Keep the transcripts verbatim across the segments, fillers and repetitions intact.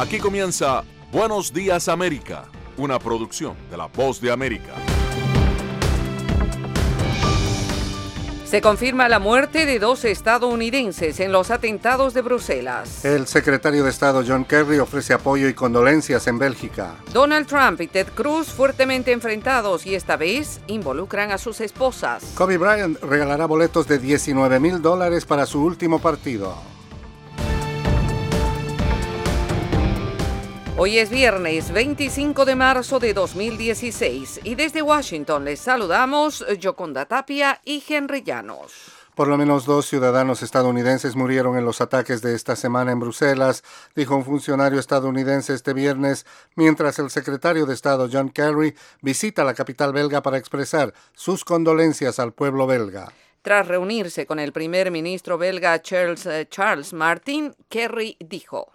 Aquí comienza Buenos Días América, una producción de La Voz de América. Se confirma la muerte de dos estadounidenses en los atentados de Bruselas. El secretario de Estado John Kerry ofrece apoyo y condolencias en Bélgica. Donald Trump y Ted Cruz fuertemente enfrentados y esta vez involucran a sus esposas. Kobe Bryant regalará boletos de diecinueve mil dólares para su último partido. Hoy es viernes veinticinco de marzo de dos mil dieciséis y desde Washington les saludamos Yoconda Tapia y Henry Llanos. Por lo menos dos ciudadanos estadounidenses murieron en los ataques de esta semana en Bruselas, dijo un funcionario estadounidense este viernes, mientras el secretario de Estado John Kerry visita la capital belga para expresar sus condolencias al pueblo belga. Tras reunirse con el primer ministro belga Charles, uh, Charles Martin, Kerry dijo: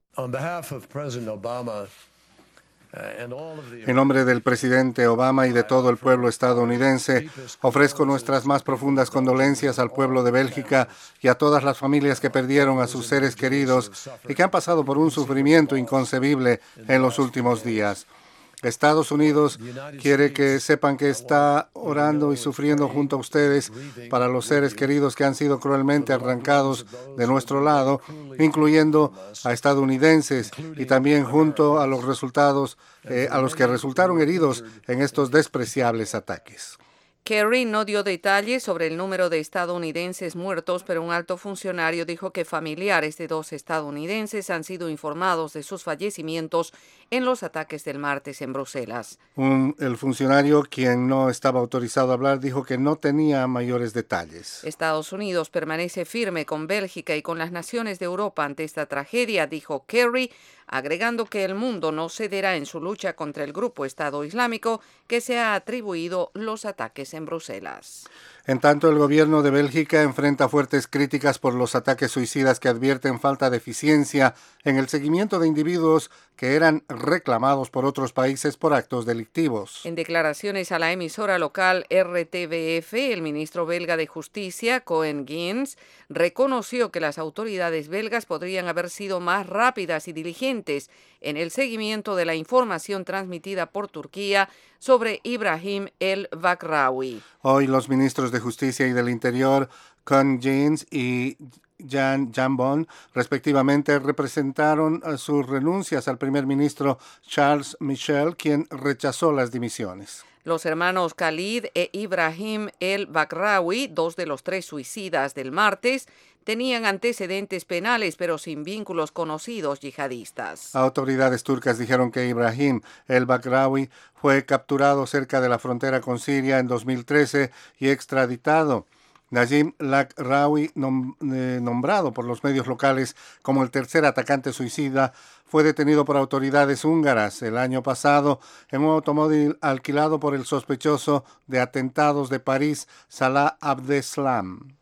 En nombre del presidente Obama y de todo el pueblo estadounidense, ofrezco nuestras más profundas condolencias al pueblo de Bélgica y a todas las familias que perdieron a sus seres queridos y que han pasado por un sufrimiento inconcebible en los últimos días. Estados Unidos quiere que sepan que está orando y sufriendo junto a ustedes para los seres queridos que han sido cruelmente arrancados de nuestro lado, incluyendo a estadounidenses y también junto a los resultados, eh, a los que resultaron heridos en estos despreciables ataques. Kerry no dio detalles sobre el número de estadounidenses muertos, pero un alto funcionario dijo que familiares de dos estadounidenses han sido informados de sus fallecimientos en los ataques del martes en Bruselas. Un, el funcionario, quien no estaba autorizado a hablar, dijo que no tenía mayores detalles. Estados Unidos permanece firme con Bélgica y con las naciones de Europa ante esta tragedia, dijo Kerry, agregando que el mundo no cederá en su lucha contra el grupo Estado Islámico que se ha atribuido los ataques en Bruselas. En tanto, el gobierno de Bélgica enfrenta fuertes críticas por los ataques suicidas que advierten falta de eficiencia en el seguimiento de individuos que eran reclamados por otros países por actos delictivos. En declaraciones a la emisora local R T V F, el ministro belga de Justicia, Koen Geens, reconoció que las autoridades belgas podrían haber sido más rápidas y diligentes en el seguimiento de la información transmitida por Turquía sobre Ibrahim el-Bakraoui. Hoy los ministros de Justicia y del Interior, Koen Geens y Jan Jambon, respectivamente, representaron sus renuncias al primer ministro Charles Michel, quien rechazó las dimisiones. Los hermanos Khalid e Ibrahim el-Bakraoui, dos de los tres suicidas del martes, tenían antecedentes penales, pero sin vínculos conocidos yihadistas. Autoridades turcas dijeron que Ibrahim el-Bakraoui fue capturado cerca de la frontera con Siria en dos mil trece y extraditado. Najim Bakraoui, nom, eh, nombrado por los medios locales como el tercer atacante suicida, fue detenido por autoridades húngaras el año pasado en un automóvil alquilado por el sospechoso de atentados de París, Salah Abdeslam.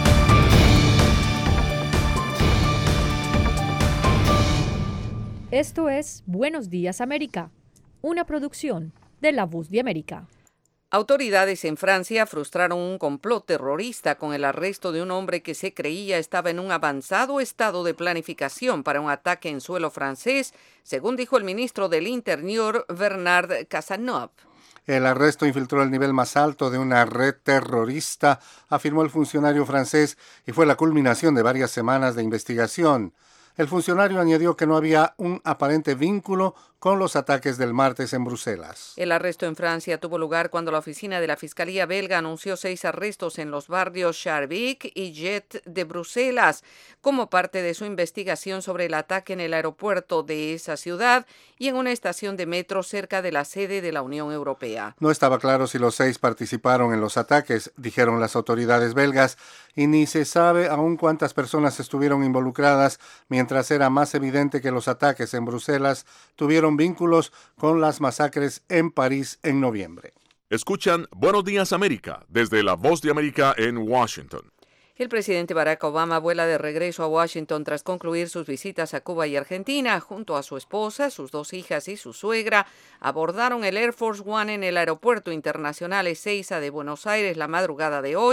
Esto es Buenos Días América, una producción de La Voz de América. Autoridades en Francia frustraron un complot terrorista con el arresto de un hombre que se creía estaba en un avanzado estado de planificación para un ataque en suelo francés, según dijo el ministro del Interior, Bernard Cazeneuve. El arresto infiltró el nivel más alto de una red terrorista, afirmó el funcionario francés, y fue la culminación de varias semanas de investigación. El funcionario añadió que no había un aparente vínculo con los ataques del martes en Bruselas. El arresto en Francia tuvo lugar cuando la oficina de la Fiscalía belga anunció seis arrestos en los barrios Schaerbeek y Jet de Bruselas, como parte de su investigación sobre el ataque en el aeropuerto de esa ciudad y en una estación de metro cerca de la sede de la Unión Europea. No estaba claro si los seis participaron en los ataques, dijeron las autoridades belgas, y ni se sabe aún cuántas personas estuvieron involucradas, mientras era más evidente que los ataques en Bruselas tuvieron vínculos con las masacres en París en noviembre. Escuchan Buenos Días América desde La Voz de América en Washington. El presidente Barack Obama vuela de regreso a Washington tras concluir sus visitas a Cuba y Argentina. Junto a su esposa, sus dos hijas y su suegra, abordaron el Air Force One en el Aeropuerto Internacional Ezeiza de Buenos Aires la madrugada de hoy,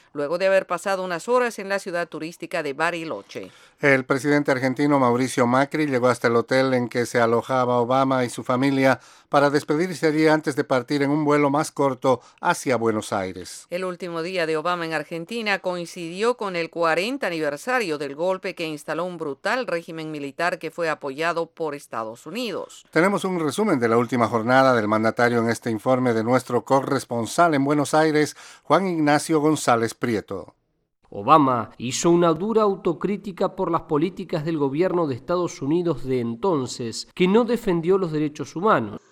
luego de haber pasado unas horas en la ciudad turística de Bariloche. El presidente argentino Mauricio Macri llegó hasta el hotel en que se alojaba Obama y su familia para despedirse allí antes de partir en un vuelo más corto hacia Buenos Aires. El último día de Obama en Argentina coincidió con el cuarenta aniversario del golpe que instaló un brutal régimen militar que fue apoyado por Estados Unidos. Tenemos un resumen de la última jornada del mandatario en este informe de nuestro corresponsal en Buenos Aires, Juan Ignacio González Prieto. Obama hizo una dura autocrítica por las políticas del gobierno de Estados Unidos de entonces, que no defendió los derechos humanos.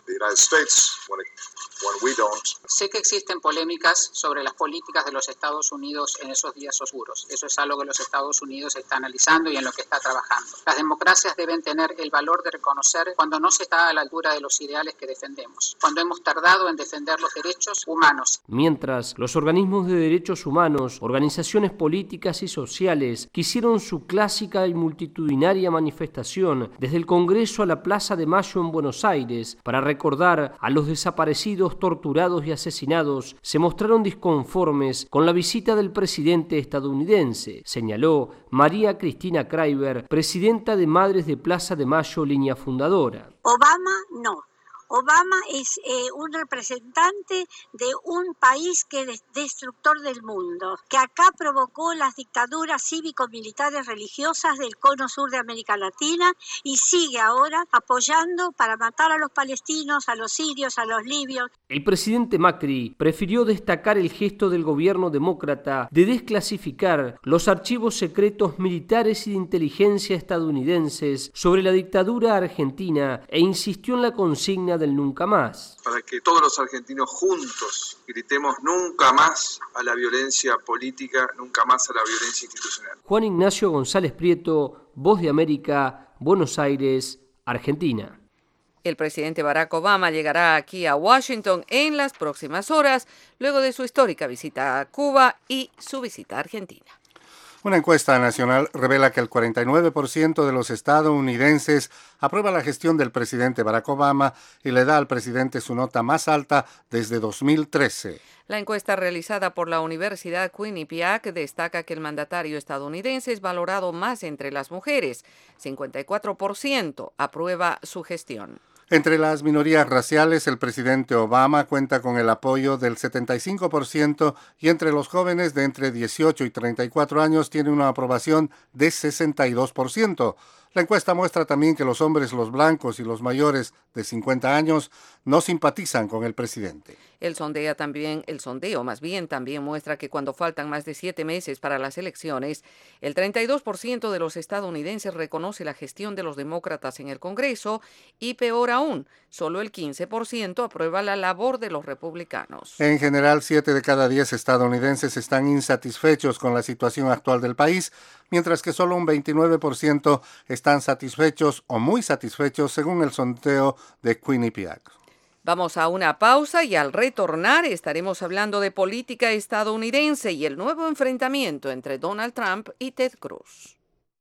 Sé que existen polémicas sobre las políticas de los Estados Unidos en esos días oscuros. Eso es algo que los Estados Unidos está analizando y en lo que está trabajando. Las democracias deben tener el valor de reconocer cuando no se está a la altura de los ideales que defendemos, cuando hemos tardado en defender los derechos humanos. Mientras, los organismos de derechos humanos, organizaciones políticas y sociales que hicieron su clásica y multitudinaria manifestación desde el Congreso a la Plaza de Mayo en Buenos Aires para recordar a los desaparecidos, torturados y asesinados, se mostraron disconformes con la visita del presidente estadounidense, señaló María Cristina Kraiber, presidenta de Madres de Plaza de Mayo, línea fundadora. Obama no. Obama es eh, un representante de un país que es destructor del mundo, que acá provocó las dictaduras cívico-militares religiosas del cono sur de América Latina y sigue ahora apoyando para matar a los palestinos, a los sirios, a los libios. El presidente Macri prefirió destacar el gesto del gobierno demócrata de desclasificar los archivos secretos militares y de inteligencia estadounidenses sobre la dictadura argentina e insistió en la consigna del nunca más. Para que todos los argentinos juntos gritemos nunca más a la violencia política, nunca más a la violencia institucional. Juan Ignacio González Prieto, Voz de América, Buenos Aires, Argentina. El presidente Barack Obama llegará aquí a Washington en las próximas horas, luego de su histórica visita a Cuba y su visita a Argentina. Una encuesta nacional revela que el cuarenta y nueve por ciento de los estadounidenses aprueba la gestión del presidente Barack Obama y le da al presidente su nota más alta desde dos mil trece. La encuesta realizada por la Universidad Quinnipiac destaca que el mandatario estadounidense es valorado más entre las mujeres. cincuenta y cuatro por ciento aprueba su gestión. Entre las minorías raciales, el presidente Obama cuenta con el apoyo del setenta y cinco por ciento y entre los jóvenes de entre dieciocho y treinta y cuatro años tiene una aprobación de sesenta y dos por ciento. La encuesta muestra también que los hombres, los blancos y los mayores de cincuenta años no simpatizan con el presidente. El sondeo también, el sondeo más bien también muestra que cuando faltan más de siete meses para las elecciones, el treinta y dos por ciento de los estadounidenses reconoce la gestión de los demócratas en el Congreso y, peor aún, solo el quince por ciento aprueba la labor de los republicanos. En general, siete de cada diez estadounidenses están insatisfechos con la situación actual del país, mientras que solo un veintinueve por ciento están satisfechos o muy satisfechos según el sondeo de Quinnipiac. Vamos a una pausa y al retornar estaremos hablando de política estadounidense y el nuevo enfrentamiento entre Donald Trump y Ted Cruz.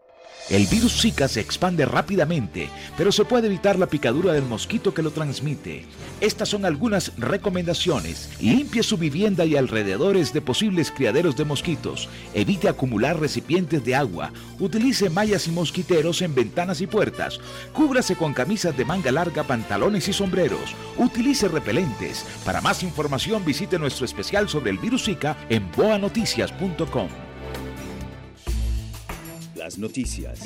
El virus Zika se expande rápidamente, pero se puede evitar la picadura del mosquito que lo transmite. Estas son algunas recomendaciones. Limpie su vivienda y alrededores de posibles criaderos de mosquitos. Evite acumular recipientes de agua. Utilice mallas y mosquiteros en ventanas y puertas. Cúbrase con camisas de manga larga, pantalones y sombreros. Utilice repelentes. Para más información visite nuestro especial sobre el virus Zika en boa noticias punto com. Las noticias,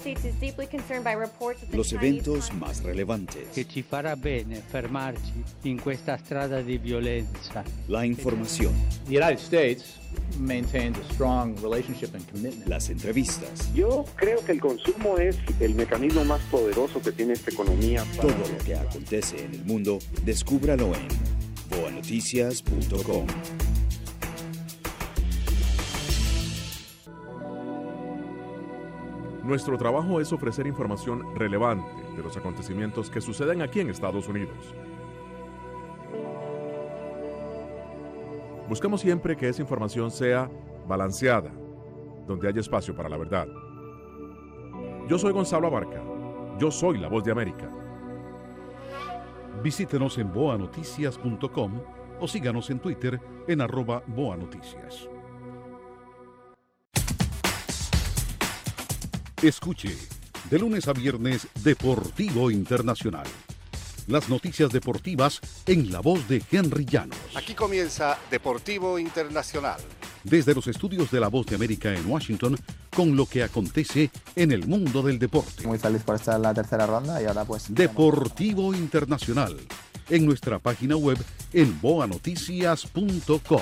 los eventos más relevantes, che ci farà bene fermarci in questa strada di violenza. La información, The United States maintains a strong relationship and commitment. Las entrevistas. Yo creo que el consumo es el mecanismo más poderoso que tiene esta economía. Para... Todo lo que acontece en el mundo, descúbralo en boa noticias punto com. Nuestro trabajo es ofrecer información relevante de los acontecimientos que suceden aquí en Estados Unidos. Buscamos siempre que esa información sea balanceada, donde haya espacio para la verdad. Yo soy Gonzalo Abarca. Yo soy la Voz de América. Visítenos en boa noticias punto com o síganos en Twitter en arroba boanoticias. Escuche, de lunes a viernes, Deportivo Internacional. Las noticias deportivas en la voz de Henry Llanos. Aquí comienza Deportivo Internacional. Desde los estudios de La Voz de América en Washington, con lo que acontece en el mundo del deporte. Muy feliz por estar en la tercera ronda y ahora pues... Deportivo Internacional, en nuestra página web en boa noticias punto com.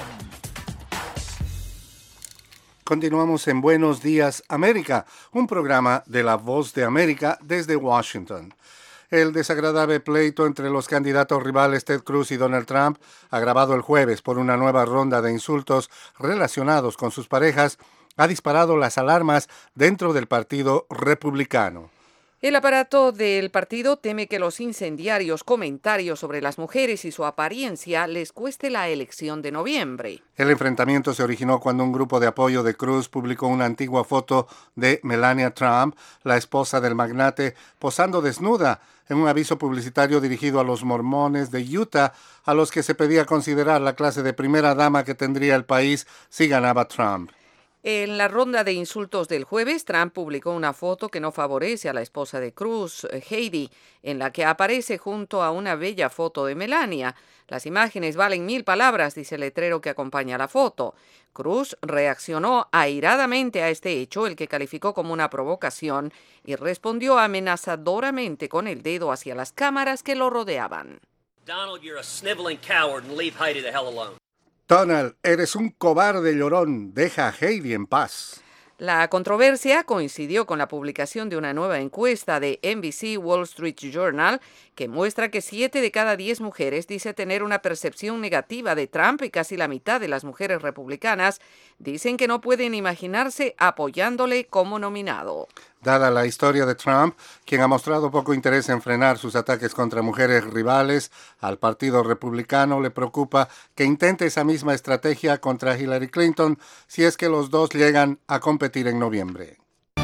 Continuamos en Buenos Días América, un programa de La Voz de América desde Washington. El desagradable pleito entre los candidatos rivales Ted Cruz y Donald Trump, agravado el jueves por una nueva ronda de insultos relacionados con sus parejas, ha disparado las alarmas dentro del Partido Republicano. El aparato del partido teme que los incendiarios comentarios sobre las mujeres y su apariencia les cueste la elección de noviembre. El enfrentamiento se originó cuando un grupo de apoyo de Cruz publicó una antigua foto de Melania Trump, la esposa del magnate, posando desnuda en un aviso publicitario dirigido a los mormones de Utah, a los que se pedía considerar la clase de primera dama que tendría el país si ganaba Trump. En la ronda de insultos del jueves, Trump publicó una foto que no favorece a la esposa de Cruz, Heidi, en la que aparece junto a una bella foto de Melania. Las imágenes valen mil palabras, dice el letrero que acompaña la foto. Cruz reaccionó airadamente a este hecho, el que calificó como una provocación, y respondió amenazadoramente con el dedo hacia las cámaras que lo rodeaban. Donald, you're a sniveling coward and leave Heidi the hell alone. Donald, eres un cobarde llorón. Deja a Heidi en paz. La controversia coincidió con la publicación de una nueva encuesta de N B C Wall Street Journal que muestra que siete de cada diez mujeres dice tener una percepción negativa de Trump y casi la mitad de las mujeres republicanas dicen que no pueden imaginarse apoyándole como nominado. Dada la historia de Trump, quien ha mostrado poco interés en frenar sus ataques contra mujeres rivales, al Partido Republicano le preocupa que intente esa misma estrategia contra Hillary Clinton si es que los dos llegan a competir en noviembre.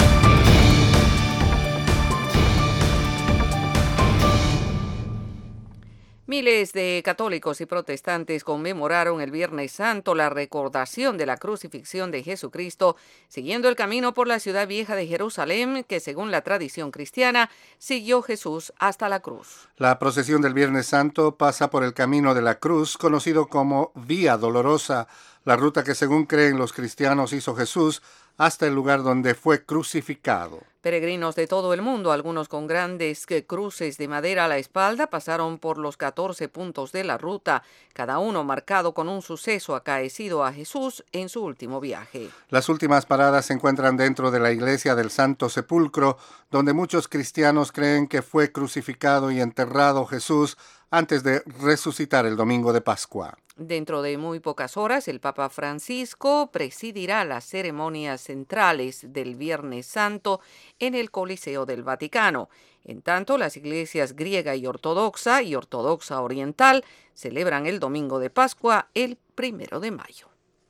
Miles de católicos y protestantes conmemoraron el Viernes Santo la recordación de la crucifixión de Jesucristo, siguiendo el camino por la ciudad vieja de Jerusalén, que según la tradición cristiana, siguió Jesús hasta la cruz. La procesión del Viernes Santo pasa por el camino de la cruz, conocido como Vía Dolorosa, la ruta que según creen los cristianos hizo Jesús hasta el lugar donde fue crucificado. Peregrinos de todo el mundo, algunos con grandes cruces de madera a la espalda, pasaron por los catorce puntos de la ruta, cada uno marcado con un suceso acaecido a Jesús en su último viaje. Las últimas paradas se encuentran dentro de la iglesia del Santo Sepulcro, donde muchos cristianos creen que fue crucificado y enterrado Jesús antes de resucitar el domingo de Pascua. Dentro de muy pocas horas, el Papa Francisco presidirá las ceremonias centrales del Viernes Santo en el Coliseo del Vaticano. En tanto, las iglesias griega y ortodoxa y ortodoxa oriental celebran el domingo de Pascua el primero de mayo.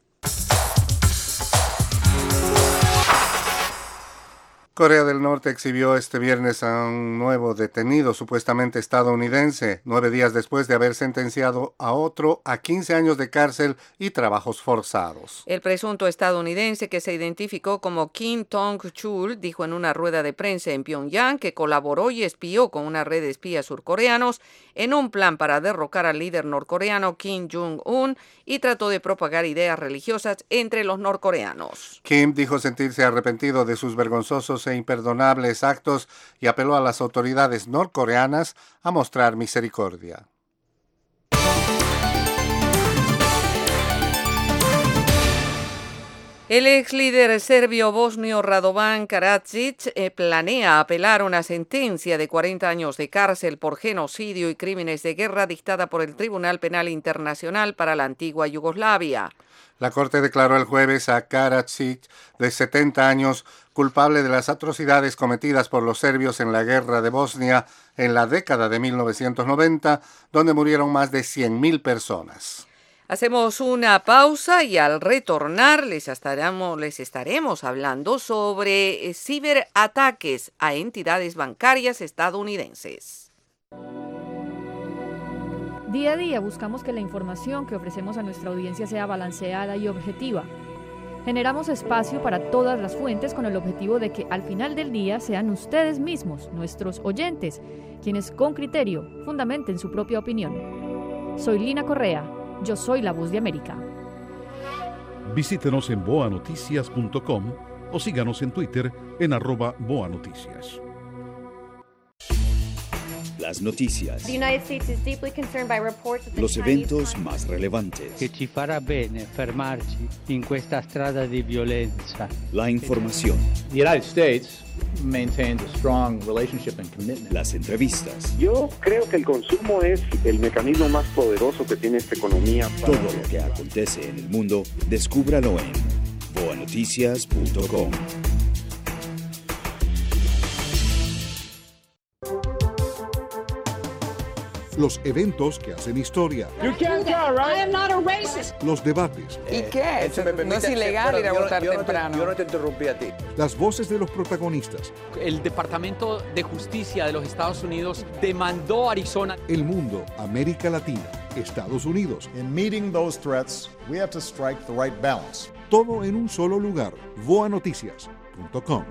Corea del Norte exhibió este viernes a un nuevo detenido supuestamente estadounidense, nueve días después de haber sentenciado a otro a quince años de cárcel y trabajos forzados. El presunto estadounidense, que se identificó como Kim Tong-chul, dijo en una rueda de prensa en Pyongyang que colaboró y espió con una red de espías surcoreanos en un plan para derrocar al líder norcoreano Kim Jong-un y trató de propagar ideas religiosas entre los norcoreanos. Kim dijo sentirse arrepentido de sus vergonzosos e imperdonables actos y apeló a las autoridades norcoreanas a mostrar misericordia. El ex líder serbio bosnio Radovan Karadzic eh, planea apelar una sentencia de cuarenta años de cárcel por genocidio y crímenes de guerra dictada por el Tribunal Penal Internacional para la antigua Yugoslavia. La Corte declaró el jueves a Karadzic, de setenta años, culpable de las atrocidades cometidas por los serbios en la guerra de Bosnia en la década de mil novecientos noventa, donde murieron más de cien mil personas. Hacemos una pausa y al retornar les estaremos, les estaremos hablando sobre ciberataques a entidades bancarias estadounidenses. Día a día buscamos que la información que ofrecemos a nuestra audiencia sea balanceada y objetiva. Generamos espacio para todas las fuentes con el objetivo de que al final del día sean ustedes mismos, nuestros oyentes, quienes con criterio fundamenten su propia opinión. Soy Lina Correa, yo soy la Voz de América. Visítenos en boa noticias punto com o síganos en Twitter en arroba boanoticias. Las noticias, los eventos más relevantes, Che ci farà bene fermarci in questa strada di violenza. la información, The United States maintains a strong relationship and commitment. las entrevistas, Yo creo que el consumo es el mecanismo más poderoso que tiene esta economía. Para... todo lo que acontece en el mundo, descúbralo en boa noticias punto com. Los eventos que hacen historia. You can't tell, right? I am not a racist. Los debates. ¿Y qué? Eh, si me no es ilegal ir a votar yo no te, temprano. yo no te interrumpí a ti. Las voces de los protagonistas. El Departamento de Justicia de los Estados Unidos demandó a Arizona. El mundo, América Latina, Estados Unidos. In meeting those threats, we have to strike the right balance. Todo en un solo lugar. boa noticias punto com.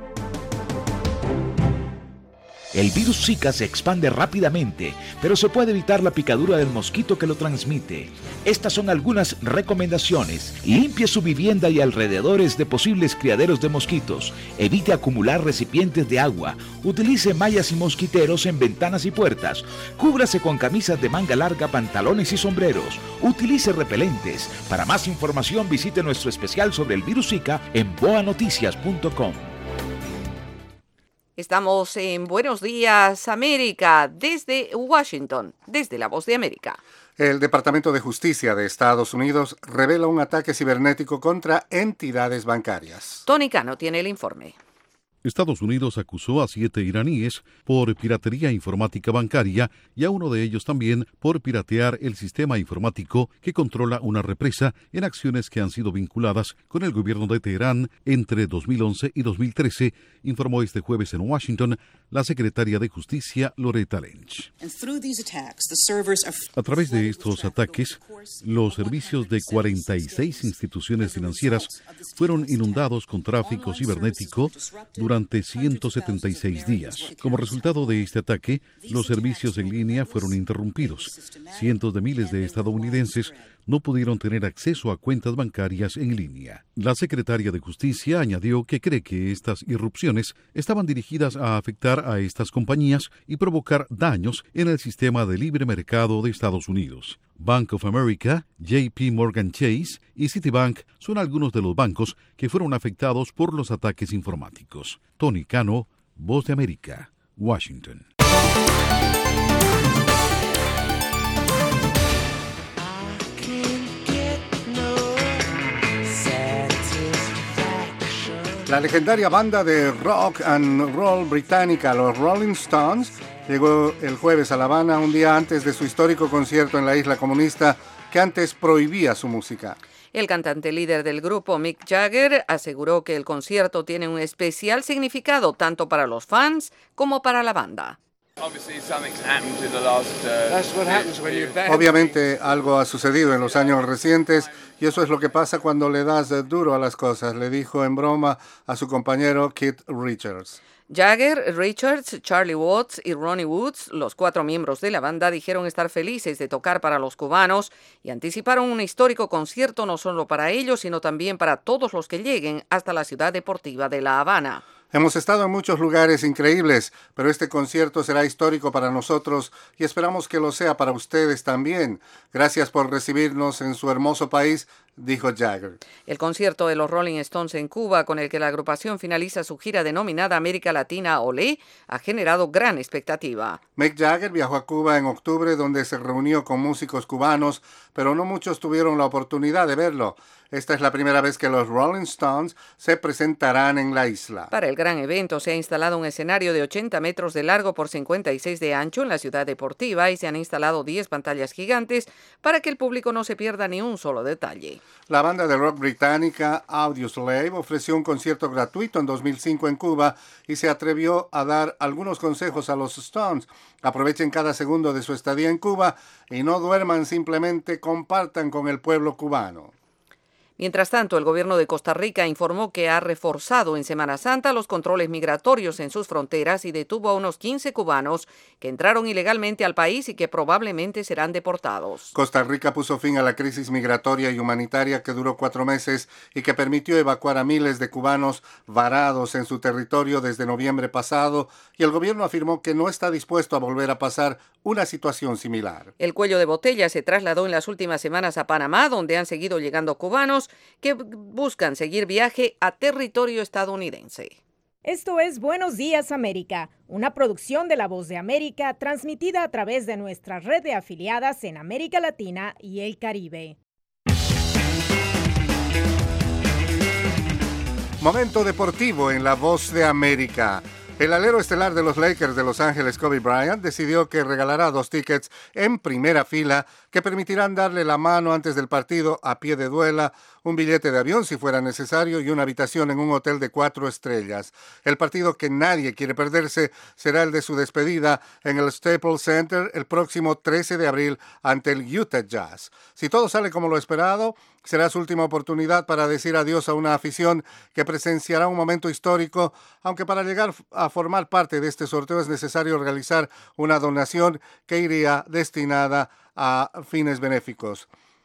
El virus Zika se expande rápidamente, pero se puede evitar la picadura del mosquito que lo transmite. Estas son algunas recomendaciones. Limpie su vivienda y alrededores de posibles criaderos de mosquitos. Evite acumular recipientes de agua. Utilice mallas y mosquiteros en ventanas y puertas. Cúbrase con camisas de manga larga, pantalones y sombreros. Utilice repelentes. Para más información visite nuestro especial sobre el virus Zika en boa noticias punto com. Estamos en Buenos Días, América, desde Washington, desde la Voz de América. El Departamento de Justicia de Estados Unidos revela un ataque cibernético contra entidades bancarias. Tony Cano tiene el informe. Estados Unidos acusó a siete iraníes por piratería informática bancaria y a uno de ellos también por piratear el sistema informático que controla una represa en acciones que han sido vinculadas con el gobierno de Teherán entre dos mil once y dos mil trece, informó este jueves en Washington la secretaria de Justicia Loretta Lynch. A través de estos ataques, los servicios de cuarenta y seis instituciones financieras fueron inundados con tráfico cibernético durante ciento setenta y seis días. Como resultado de este ataque, los servicios en línea fueron interrumpidos. Cientos de miles de estadounidenses no pudieron tener acceso a cuentas bancarias en línea. La secretaria de Justicia añadió que cree que estas irrupciones estaban dirigidas a afectar a estas compañías y provocar daños en el sistema de libre mercado de Estados Unidos. Bank of America, J P Morgan Chase y Citibank son algunos de los bancos que fueron afectados por los ataques informáticos. Tony Cano, Voz de América, Washington. La legendaria banda de rock and roll británica, los Rolling Stones, llegó el jueves a La Habana un día antes de su histórico concierto en la isla comunista que antes prohibía su música. El cantante líder del grupo, Mick Jagger, aseguró que el concierto tiene un especial significado tanto para los fans como para la banda. Obviamente algo ha sucedido en los años recientes y eso es lo que pasa cuando le das duro a las cosas, le dijo en broma a su compañero Keith Richards. Jagger, Richards, Charlie Watts y Ronnie Woods, los cuatro miembros de la banda, dijeron estar felices de tocar para los cubanos y anticiparon un histórico concierto no solo para ellos, sino también para todos los que lleguen hasta la ciudad deportiva de La Habana. Hemos estado en muchos lugares increíbles, pero este concierto será histórico para nosotros y esperamos que lo sea para ustedes también. Gracias por recibirnos en su hermoso país, dijo Jagger. El concierto de los Rolling Stones en Cuba, con el que la agrupación finaliza su gira denominada América Latina Olé, ha generado gran expectativa. Mick Jagger viajó a Cuba en octubre, donde se reunió con músicos cubanos, pero no muchos tuvieron la oportunidad de verlo. Esta es la primera vez que los Rolling Stones se presentarán en la isla. Para el gran evento se ha instalado un escenario de ochenta metros de largo por cincuenta y seis de ancho en la ciudad deportiva y se han instalado diez pantallas gigantes para que el público no se pierda ni un solo detalle. La banda de rock británica Audioslave ofreció un concierto gratuito en dos mil cinco en Cuba y se atrevió a dar algunos consejos a los Stones. Aprovechen cada segundo de su estadía en Cuba y no duerman, simplemente compartan con el pueblo cubano. Mientras tanto, el gobierno de Costa Rica informó que ha reforzado en Semana Santa los controles migratorios en sus fronteras y detuvo a unos quince cubanos que entraron ilegalmente al país y que probablemente serán deportados. Costa Rica puso fin a la crisis migratoria y humanitaria que duró cuatro meses y que permitió evacuar a miles de cubanos varados en su territorio desde noviembre pasado, y el gobierno afirmó que no está dispuesto a volver a pasar una situación similar. El cuello de botella se trasladó en las últimas semanas a Panamá, donde han seguido llegando cubanos que buscan seguir viaje a territorio estadounidense. Esto es Buenos Días América, una producción de La Voz de América transmitida a través de nuestra red de afiliadas en América Latina y el Caribe. Momento deportivo en La Voz de América. El alero estelar de los Lakers de Los Ángeles, Kobe Bryant, decidió que regalará dos tickets en primera fila que permitirán darle la mano antes del partido a pie de duela, un billete de avión si fuera necesario y una habitación en un hotel de cuatro estrellas. El partido que nadie quiere perderse será el de su despedida en el Staples Center el próximo trece de abril ante el Utah Jazz. Si todo sale como lo esperado, será su última oportunidad para decir adiós a una afición que presenciará un momento histórico, aunque para llegar a formar parte de este sorteo es necesario realizar una donación que iría destinada a fines benéficos.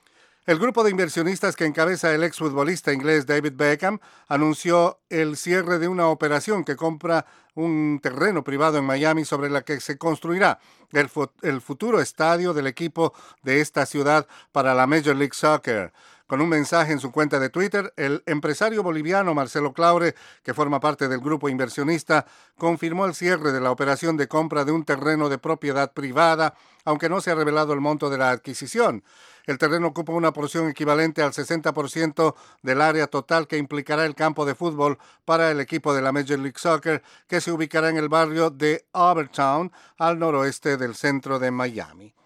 El grupo de inversionistas que encabeza el exfutbolista inglés David Beckham anunció el cierre de una operación que compra un terreno privado en Miami sobre la que se construirá el, fu- el futuro estadio del equipo de esta ciudad para la Major League Soccer. Con un mensaje en su cuenta de Twitter, el empresario boliviano Marcelo Claure, que forma parte del grupo inversionista, confirmó el cierre de la operación de compra de un terreno de propiedad privada, aunque no se ha revelado el monto de la adquisición. El terreno ocupa una porción equivalente al sesenta por ciento del área total que implicará el campo de fútbol para el equipo de la Major League Soccer, que se ubicará en el barrio de Overtown, al noroeste del centro de Miami.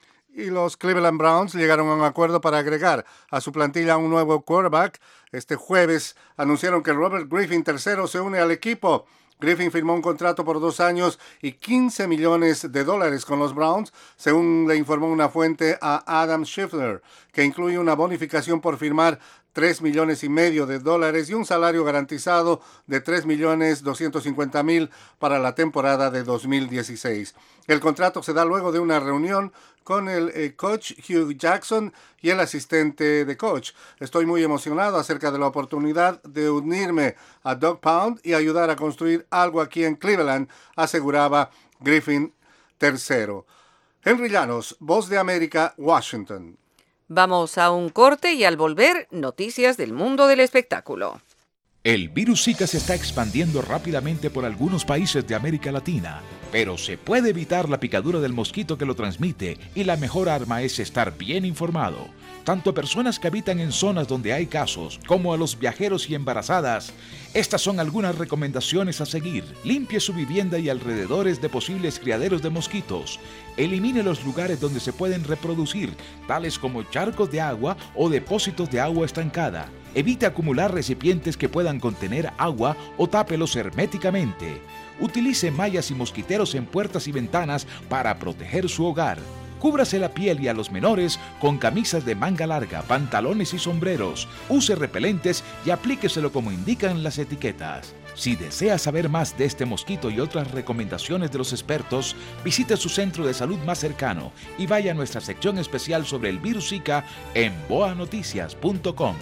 Y los Cleveland Browns llegaron a un acuerdo para agregar a su plantilla un nuevo quarterback. Este jueves anunciaron que Robert Griffin tercero se une al equipo. Griffin firmó un contrato por dos años y quince millones de dólares con los Browns, según le informó una fuente a Adam Scheffler, que incluye una bonificación por firmar tres millones y medio de dólares y un salario garantizado de tres millones doscientos cincuenta mil para la temporada de dos mil dieciséis. El contrato se da luego de una reunión con el eh, coach Hugh Jackson y el asistente de coach. Estoy muy emocionado acerca de la oportunidad de unirme a Doug Pound y ayudar a construir algo aquí en Cleveland, aseguraba Griffin tercero. Henry Llanos, Voz de América, Washington. Vamos a un corte y al volver, noticias del mundo del espectáculo. El virus Zika se está expandiendo rápidamente por algunos países de América Latina, pero se puede evitar la picadura del mosquito que lo transmite y la mejor arma es estar bien informado. Tanto a personas que habitan en zonas donde hay casos como a los viajeros y embarazadas. Estas son algunas recomendaciones a seguir. Limpie su vivienda y alrededores de posibles criaderos de mosquitos. Elimine los lugares donde se pueden reproducir, tales como charcos de agua o depósitos de agua estancada. Evite acumular recipientes que puedan contener agua o tápelos herméticamente. Utilice mallas y mosquiteros en puertas y ventanas para proteger su hogar. Cúbrase la piel y a los menores con camisas de manga larga, pantalones y sombreros. Use repelentes y aplíqueselo como indican las etiquetas. Si desea saber más de este mosquito y otras recomendaciones de los expertos, visite su centro de salud más cercano y vaya a nuestra sección especial sobre el virus Zika en boa noticias punto com.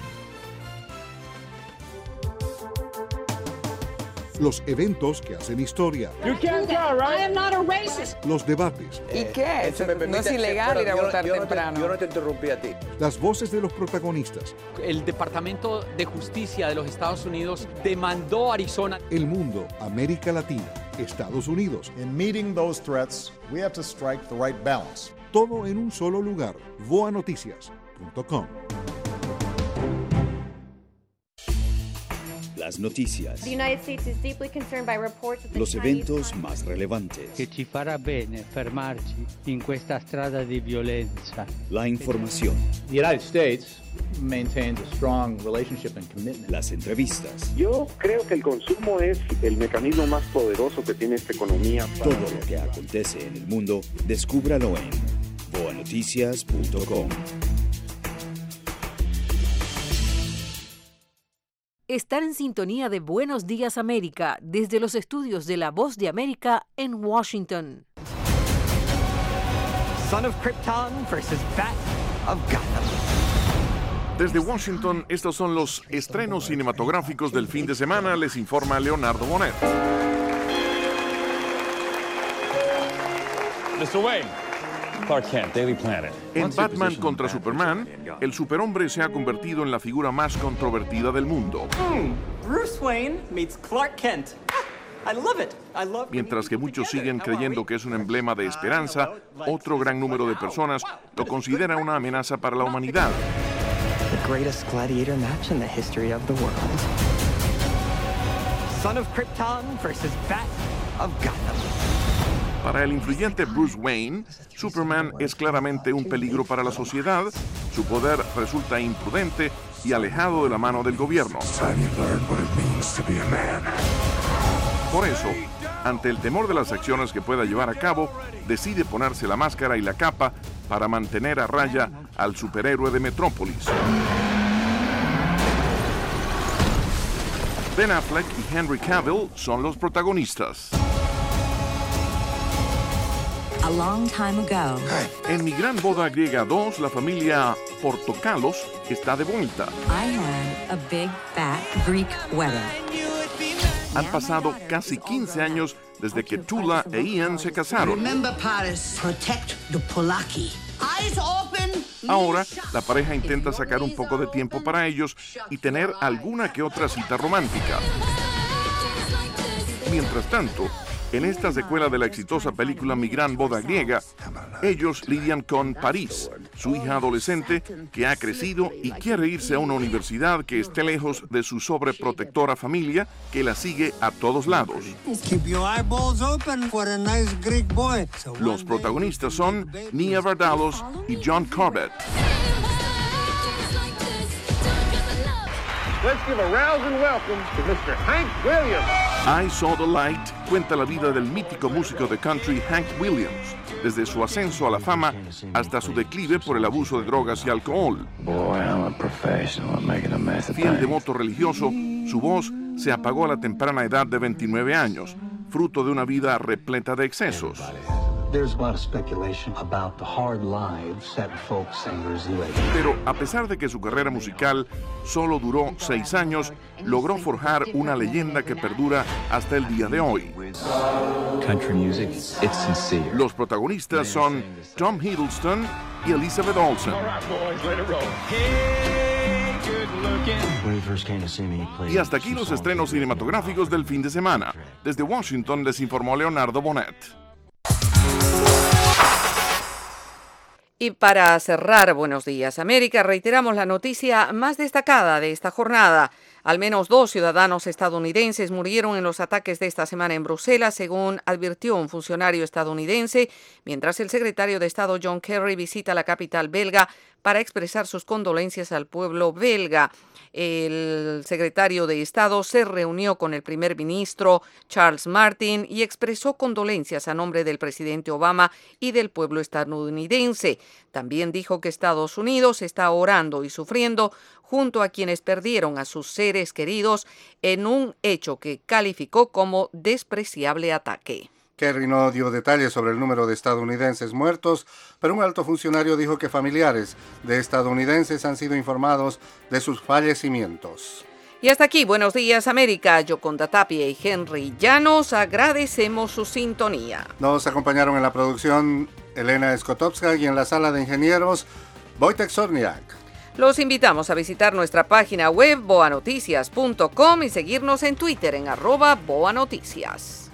Los eventos que hacen historia. You can't go, right? I am not a racist. Los debates. ¿Y qué? No es ilegal ir a votar yo no temprano. Te, yo no te interrumpí a ti. Las voces de los protagonistas. El Departamento de Justicia de los Estados Unidos demandó a Arizona. El mundo, América Latina, Estados Unidos. In meeting those threats, we have to strike the right balance. Todo en un solo lugar. boa noticias punto com. Las noticias, los eventos más relevantes, che ci farà bene fermarci in questa strada di violenza. La información, The United States maintains a strong relationship and commitment. las entrevistas, Yo creo que el consumo es el mecanismo más poderoso que tiene esta economía. Para... todo lo que acontece en el mundo, descúbralo en boa noticias punto com. Están en sintonía de Buenos Días América desde los estudios de La Voz de América en Washington. Son of Krypton versus Bat of Gotham. Desde Washington, estos son los estrenos cinematográficos del fin de semana, les informa Leonardo Bonet. mister Wayne. Clark Kent, Daily Planet. En Batman contra Superman, el superhombre se ha convertido en la figura más controvertida del mundo. Mm, Bruce Wayne meets Clark Kent. I love it. I love Mientras que muchos siguen creyendo que es un emblema de esperanza, otro gran número de personas lo considera una amenaza para la humanidad. The greatest gladiator match in the history of the world. Son of Krypton versus Bat of Gotham. Para el influyente Bruce Wayne, Superman es claramente un peligro para la sociedad, su poder resulta imprudente y alejado de la mano del gobierno. Por eso, ante el temor de las acciones que pueda llevar a cabo, decide ponerse la máscara y la capa para mantener a raya al superhéroe de Metrópolis. Ben Affleck y Henry Cavill son los protagonistas. A long time ago. En Mi Gran Boda Griega dos, la familia Portokalos está de vuelta. I had a big fat Greek wedding. Han pasado casi quince años desde que Tula e Ian se casaron. Remember, Paris, protect the Polaki. Eyes open. Ahora, la pareja intenta sacar un poco de tiempo para ellos y tener alguna que otra cita romántica. Mientras tanto, en esta secuela de la exitosa película Mi Gran Boda Griega, ellos lidian con París, su hija adolescente que ha crecido y quiere irse a una universidad que esté lejos de su sobreprotectora familia que la sigue a todos lados. Los protagonistas son Nia Vardalos y John Corbett. Let's give a rousing welcome to mister Hank Williams. I Saw the Light cuenta la vida del mítico músico de country Hank Williams, desde su ascenso a la fama hasta su declive por el abuso de drogas y alcohol. Boy, I'm a professional at making a mess of Fiel things. devoto religioso, su voz se apagó a la temprana edad de veintinueve años, fruto de una vida repleta de excesos. There's a lot of speculation about the hard lives that folk singers live. Pero a pesar de que su carrera musical solo duró seis años, logró forjar una leyenda que perdura hasta el día de hoy. Country music, it's sincere. Los protagonistas son Tom Hiddleston y Elizabeth Olsen. When he first came to see me, he played Y hasta aquí los estrenos cinematográficos del fin de semana. Desde Washington les informó Leonardo Bonet. Y para cerrar Buenos Días América, reiteramos la noticia más destacada de esta jornada. Al menos dos ciudadanos estadounidenses murieron en los ataques de esta semana en Bruselas, según advirtió un funcionario estadounidense, mientras el secretario de Estado John Kerry visita la capital belga para expresar sus condolencias al pueblo belga. El secretario de Estado se reunió con el primer ministro Charles Martin y expresó condolencias a nombre del presidente Obama y del pueblo estadounidense. También dijo que Estados Unidos está orando y sufriendo junto a quienes perdieron a sus seres queridos en un hecho que calificó como despreciable ataque. Kerry no dio detalles sobre el número de estadounidenses muertos, pero un alto funcionario dijo que familiares de estadounidenses han sido informados de sus fallecimientos. Y hasta aquí, Buenos Días América. Yoconda Tapia y Henry Llanos, agradecemos su sintonía. Nos acompañaron en la producción Elena Skotowska y en la sala de ingenieros Wojtek Zorniak. Los invitamos a visitar nuestra página web boa noticias punto com y seguirnos en Twitter en arroba boanoticias.